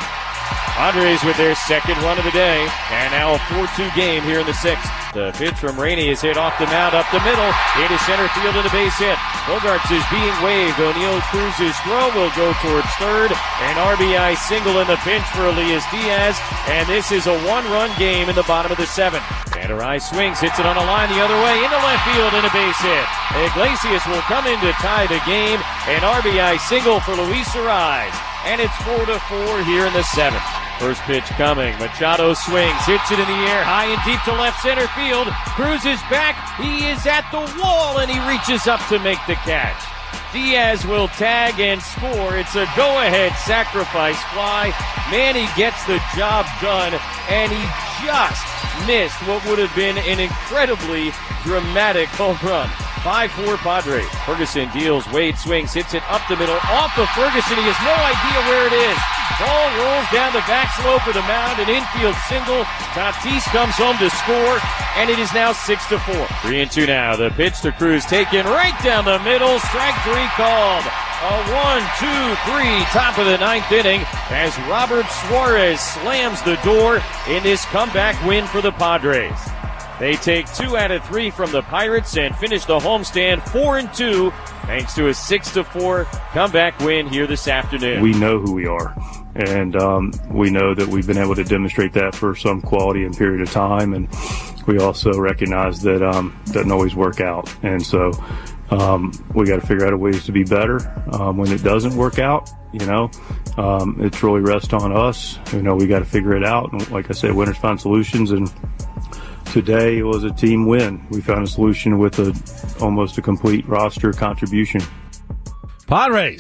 Padres with their second run of the day, and now a four two game here in the sixth. The pitch from Rainey is hit off the mound, up the middle, into center field and a base hit. Bogarts is being waved. O'Neill Cruz's throw will go towards third. An R B I single in the pinch for Elias Diaz, and this is a one-run game in the bottom of the seventh. And Arise swings, hits it on a line the other way, into left field and a base hit. Iglesias will come in to tie the game. An R B I single for Luis Arise, and it's four to four here in the seventh. First pitch coming. Machado swings, hits it in the air, high and deep to left center field. Cruz is back. He is at the wall, and he reaches up to make the catch. Diaz will tag and score. It's a go-ahead sacrifice fly. Manny gets the job done, and he just missed what would have been an incredibly dramatic home run. five four Padres. Ferguson deals. Wade swings, hits it up the middle, off of Ferguson. He has no idea where it is. Ball rolls down the back slope of the mound, an infield single. Tatis comes home to score, and it is now six to four. Three and two now. The pitch to Cruz taken right down the middle. Strike three called. A one, two, three, top of the ninth inning as Robert Suarez slams the door in this comeback win for the Padres. They take two out of three from the Pirates and finish the homestand four and two, thanks to a six to four comeback win here this afternoon. We know who we are, and um, we know that we've been able to demonstrate that for some quality and period of time, and we also recognize that um, doesn't always work out, and so um, we got to figure out ways to be better um, when it doesn't work out. You know, um, it's really rest on us. You know, we got to figure it out, and like I said, winners find solutions, and today it was a team win. We found a solution with a almost a complete roster contribution. Padres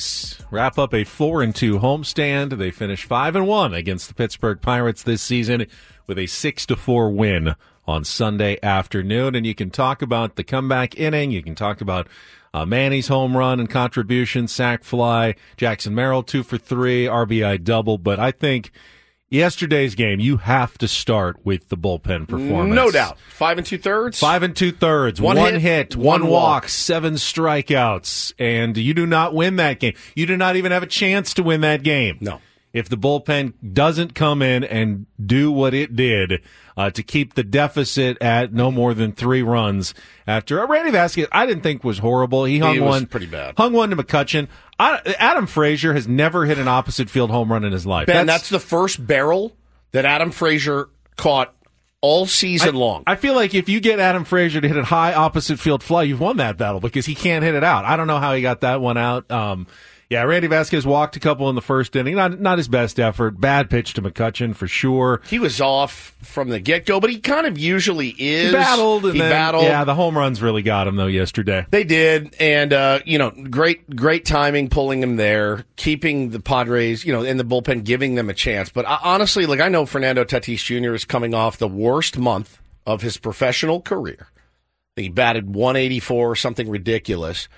wrap up a four and two homestand. They finish five and one against the Pittsburgh Pirates this season with a six to four win on Sunday afternoon. And you can talk about the comeback inning. You can talk about uh, Manny's home run and contribution, sac fly, Jackson Merrill two for three, R B I double. But I think yesterday's game, you have to start with the bullpen performance. No doubt. Five and two thirds? Five and two thirds. One, one hit, hit, one, one walk, walk, seven strikeouts. And you do not win that game. You do not even have a chance to win that game. No. If the bullpen doesn't come in and do what it did uh, to keep the deficit at no more than three runs after uh, Randy Vasquez, I didn't think was horrible. He hung He was one pretty bad. Hung one to McCutchen. I, Adam Frazier has never hit an opposite field home run in his life. Ben, that's, that's the first barrel that Adam Frazier caught all season I, long. I feel like if you get Adam Frazier to hit a high opposite field fly, you've won that battle because he can't hit it out. I don't know how he got that one out. Um, yeah, Randy Vasquez walked a couple in the first inning. Not not his best effort. Bad pitch to McCutchen for sure. He was off from the get-go, but he kind of usually is. He battled. And he then, battled. Yeah, the home runs really got him, though, yesterday. They did, and, uh, you know, great great timing pulling him there, keeping the Padres, you know, in the bullpen, giving them a chance. But uh, honestly, like, I know Fernando Tatis Junior is coming off the worst month of his professional career. He batted one eighty-four or something ridiculous.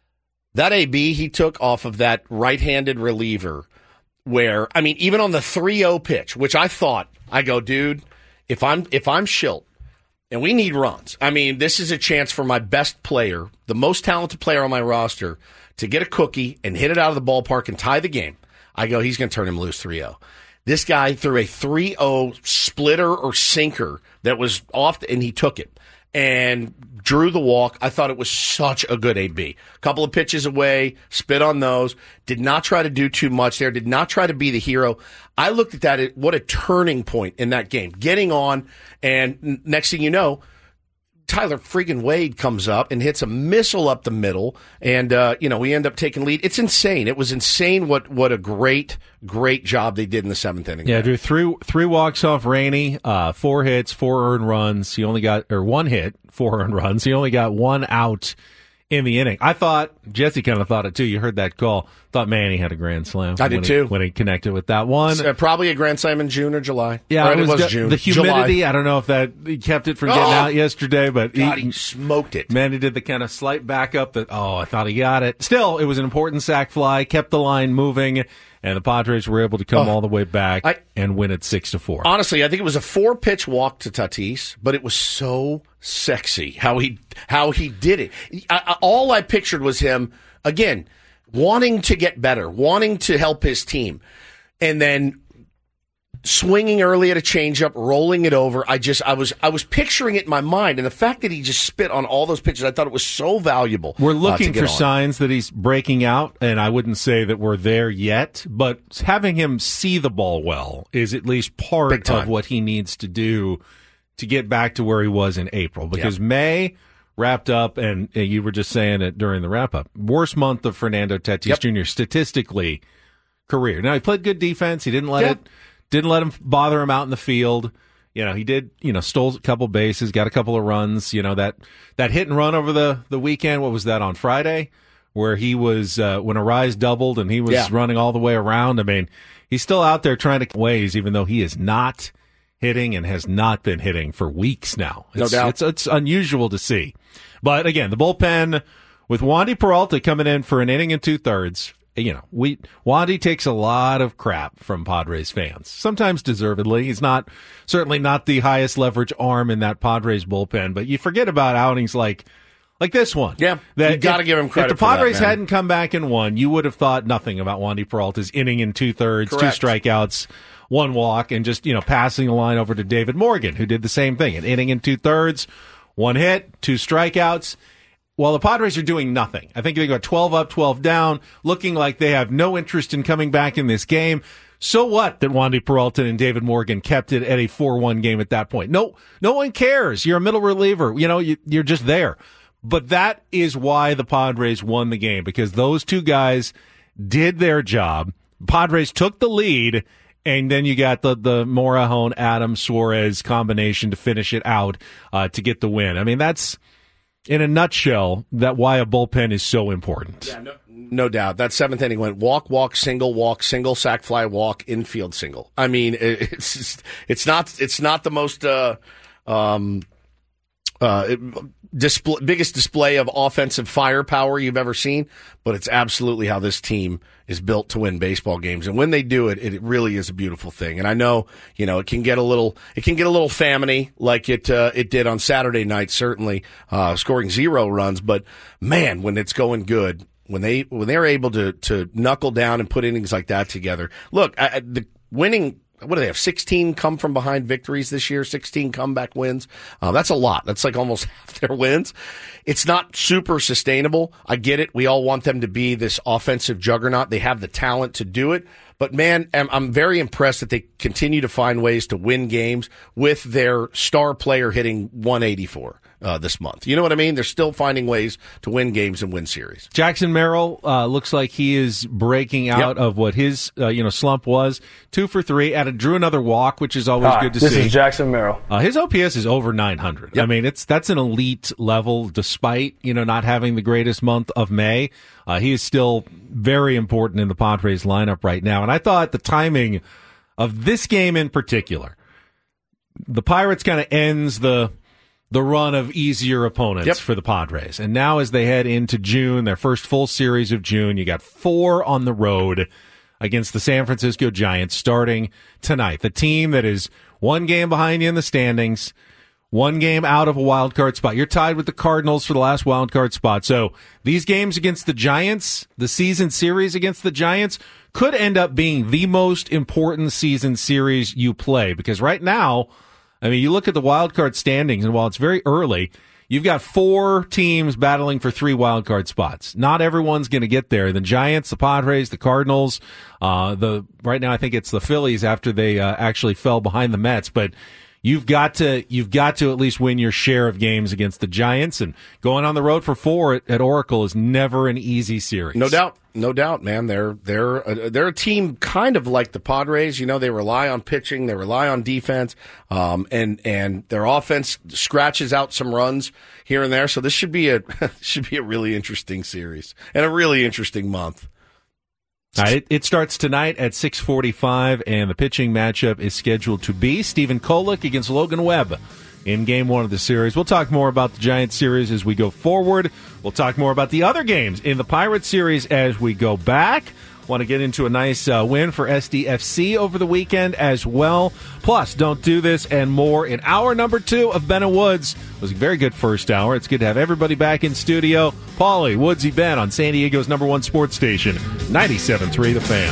That A B he took off of that right-handed reliever where, I mean, even on the three oh pitch, which I thought, I go, dude, if I'm if I'm Schilt, and we need runs, I mean, this is a chance for my best player, the most talented player on my roster, to get a cookie and hit it out of the ballpark and tie the game. I go, he's going to turn him loose three oh. This guy threw a three oh splitter or sinker that was off, and he took it and drew the walk. I thought it was such a good A B. A couple of pitches away, spit on those, did not try to do too much there, did not try to be the hero. I looked at that, what a turning point in that game. Getting on, and next thing you know, Tyler freaking Wade comes up and hits a missile up the middle, and, uh, you know, we end up taking lead. It's insane. It was insane what, what a great, great job they did in the seventh inning. Yeah, Drew, three, three walks off Rainey, uh, four hits, four earned runs. He only got, or one hit, four earned runs. He only got one out in the inning. I thought, Jesse kind of thought it too. You heard that call. Thought Manny had a grand slam. I did he, too. When he connected with that one. Uh, probably a grand slam in June or July. Yeah, or it was, it was the, June. The humidity, July. I don't know if that he kept it from getting oh, out yesterday, but God, he, he smoked it. Manny did the kind of slight backup that, oh, I thought he got it. Still, it was an important sac fly, kept the line moving, and the Padres were able to come oh, all the way back I, and win it six to four. Honestly, I think it was a four pitch walk to Tatis, but it was so sexy how he how he did it. I, I, all I pictured was him again wanting to get better, wanting to help his team, and then swinging early at a changeup, rolling it over. I just I was I was picturing it in my mind, and the fact that he just spit on all those pitches, I thought it was so valuable. We're looking uh, for on. signs that he's breaking out, and I wouldn't say that we're there yet, but having him see the ball well is at least part of what he needs to do to get back to where he was in April, because yep. May wrapped up, and uh, you were just saying it during the wrap-up, worst month of Fernando Tatis yep. Junior statistically career. Now, he played good defense. He didn't let yep. it didn't let him bother him out in the field. You know, he did, you know, stole a couple bases, got a couple of runs. You know, that that hit and run over the, the weekend, what was that, on Friday? Where he was, uh, when Arise doubled and he was yeah. running all the way around. I mean, he's still out there trying to ways, even though he is not hitting and has not been hitting for weeks now. It's, no doubt. It's, it's unusual to see. But again, the bullpen with Wandy Peralta coming in for an inning and two thirds. You know, we Wandy takes a lot of crap from Padres fans, sometimes deservedly. He's not certainly not the highest leverage arm in that Padres bullpen, but you forget about outings like like this one. Yeah, that you got to give him credit. If the for Padres that, man. hadn't come back and won, you would have thought nothing about Wandy Peralta's inning and two thirds, two strikeouts, one walk, and just, you know, passing the line over to David Morgan, who did the same thing. An inning and two thirds, one hit, two strikeouts. While the Padres are doing nothing. I think they got twelve up, twelve down, looking like they have no interest in coming back in this game. So what that Wandy Peralta and David Morgan kept it at a four one game at that point? No, no one cares. You're a middle reliever. You know, you, you're just there. But that is why the Padres won the game, because those two guys did their job. Padres took the lead, and then you got the, the Morejon, Adams, Suarez combination to finish it out uh, to get the win. I mean, that's, in a nutshell, that why a bullpen is so important. Yeah, no, No doubt. That seventh inning went walk, walk, single, walk, single, sack fly, walk, infield single. I mean, it's just, it's not it's not the most uh, um, uh, display, biggest display of offensive firepower you've ever seen, but it's absolutely how this team is built to win baseball games. And when they do it, it really is a beautiful thing. And I know, you know, it can get a little it can get a little famine-y like it uh, it did on Saturday night, certainly uh, scoring zero runs. But man, when it's going good. When they when they're able to to knuckle down and put innings like that together, look, I, the winning. What do they have? sixteen come from behind victories this year. sixteen comeback wins. Uh, that's a lot. That's like almost half their wins. It's not super sustainable. I get it. We all want them to be this offensive juggernaut. They have the talent to do it. But man, I'm, I'm very impressed that they continue to find ways to win games with their star player hitting one eighty-four. Uh, this month. You know what I mean? They're still finding ways to win games and win series. Jackson Merrill uh, looks like he is breaking out Yep. of what his uh, you know slump was. Two for three. Added drew another walk, which is always Hi, good to this see. is Jackson Merrill. Uh, his O P S is over nine hundred. I mean, it's that's an elite level, despite you know not having the greatest month of May. Uh, he is still very important in the Padres lineup right now. And I thought the timing of this game in particular, the Pirates kind of ends the the run of easier opponents Yep. for the Padres. And now as they head into June, their first full series of June, you got four on the road against the San Francisco Giants starting tonight. The team that is one game behind you in the standings, one game out of a wild card spot. You're tied with the Cardinals for the last wild card spot. So these games against the Giants, the season series against the Giants, could end up being the most important season series you play. Because right now, I mean, you look at the wild card standings, and while it's very early, you've got four teams battling for three wild card spots. Not everyone's going to get there. The Giants, the Padres, the Cardinals, uh, the right now I think it's the Phillies after they uh, actually fell behind the Mets. But you've got to you've got to at least win your share of games against the Giants, and going on the road for four at, at Oracle is never an easy series. No doubt. No doubt, man. They're they're a, they're a team kind of like the Padres. You know, they rely on pitching, they rely on defense, um, and and their offense scratches out some runs here and there. So this should be a should be a really interesting series and a really interesting month. All right, it, it starts tonight at six forty-five, and the pitching matchup is scheduled to be Stephen Kolek against Logan Webb in game one of the series. We'll talk more about the Giants series as we go forward. We'll talk more about the other games in the Pirates series as we go back. Want to get into a nice uh, win for S D F C over the weekend as well. Plus, don't do this and more in hour number two of Ben and Woods. It was a very good first hour. It's good to have everybody back in studio. Paulie, Woodsy, Ben on San Diego's number one sports station, ninety-seven point three The Fan.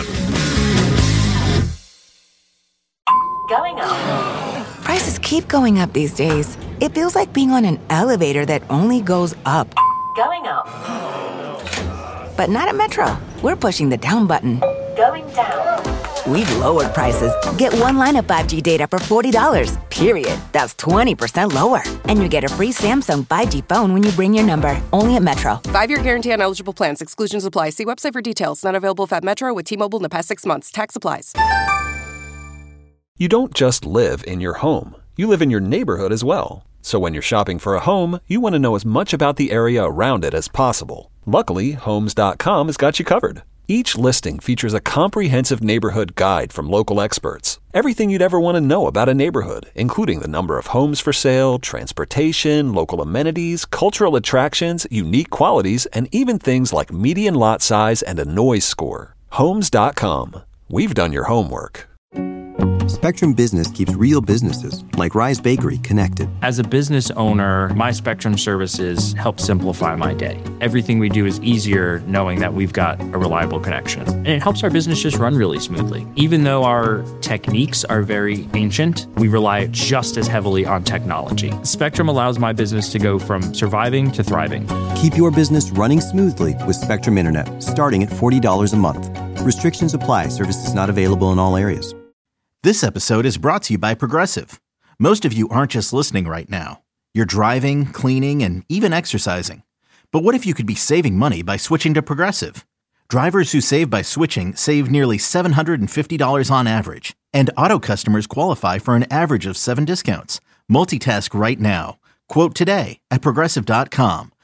Going up. Prices keep going up these days. It feels like being on an elevator that only goes up. Going up. But not at Metro. We're pushing the down button. Going down. We've lowered prices. Get one line of five G data for forty dollars, period. That's twenty percent lower. And you get a free Samsung five G phone when you bring your number. Only at Metro. Five-year guarantee on eligible plans. Exclusions apply. See website for details. Not available if at Metro with T-Mobile in the past six months. Tax applies. You don't just live in your home. You live in your neighborhood as well. So when you're shopping for a home, you want to know as much about the area around it as possible. Luckily, Homes dot com has got you covered. Each listing features a comprehensive neighborhood guide from local experts. Everything you'd ever want to know about a neighborhood, including the number of homes for sale, transportation, local amenities, cultural attractions, unique qualities, and even things like median lot size and a noise score. Homes dot com. We've done your homework. Spectrum Business keeps real businesses, like Rise Bakery, connected. As a business owner, my Spectrum services help simplify my day. Everything we do is easier knowing that we've got a reliable connection. And it helps our business just run really smoothly. Even though our techniques are very ancient, we rely just as heavily on technology. Spectrum allows my business to go from surviving to thriving. Keep your business running smoothly with Spectrum Internet, starting at forty dollars a month. Restrictions apply. Services not available in all areas. This episode is brought to you by Progressive. Most of you aren't just listening right now. You're driving, cleaning, and even exercising. But what if you could be saving money by switching to Progressive? Drivers who save by switching save nearly seven hundred fifty dollars on average. And auto customers qualify for an average of seven discounts. Multitask right now. Quote today at Progressive dot com.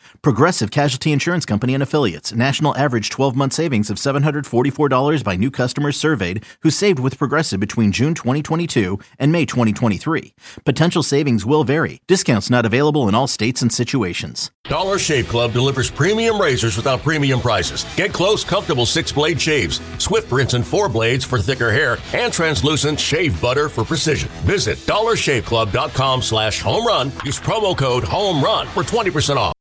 Progressive Casualty Insurance Company and Affiliates. National average twelve-month savings of seven hundred forty-four dollars by new customers surveyed who saved with Progressive between June twenty twenty-two and May twenty twenty-three. Potential savings will vary. Discounts not available in all states and situations. Dollar Shave Club delivers premium razors without premium prices. Get close, comfortable six-blade shaves, Swift rinse and four blades for thicker hair, and translucent shave butter for precision. Visit dollar shave club dot com slash home run. Use promo code HOME RUN for twenty percent off.